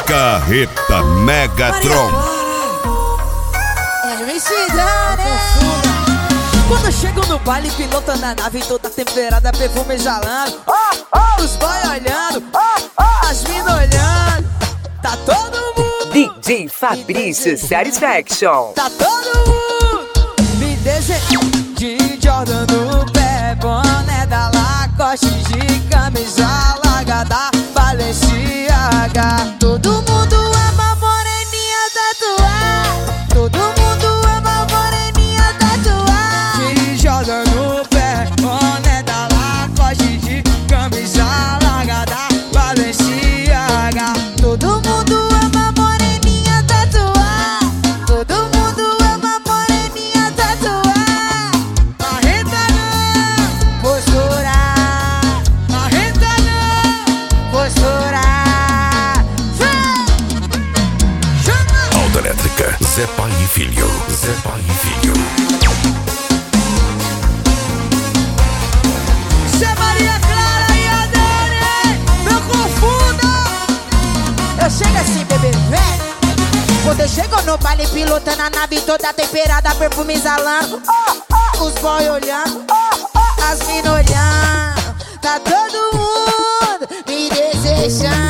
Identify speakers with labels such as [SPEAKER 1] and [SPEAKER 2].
[SPEAKER 1] Carreta Megatron.
[SPEAKER 2] Quando chego no baile, pilotando a nave toda temperada, perfume exalando. Os boy olhando, as mina olhando. Tá todo mundo.
[SPEAKER 3] DJ Fabrício Satisfaction.
[SPEAKER 2] Tá todo mundo me desejando. De Jordan no pé, boné da Lacoste, de camisa larga da Balenciaga. Todo mundo ama moreninha tatuada. Todo mundo ama moreninha tatuada. De Jordan no pé, boné da Lacoste, de camisa larga da Balenciaga. Todo mundo ama moreninha tatuada. Todo mundo ama moreninha tatuada. Marreta não, postura. Marreta não, postura. Chama!
[SPEAKER 1] Autoelétrica, Zé Pai e Filho. Zé Pai e Filho.
[SPEAKER 2] Zé Maria Clara e a Dani, não confunda. Eu chego assim, bebê, vem. Quando eu chego no baile, pilotando a nave toda temperada, perfume exalando. Os boy olhando, as mina olhando. Tá todo mundo me desejando.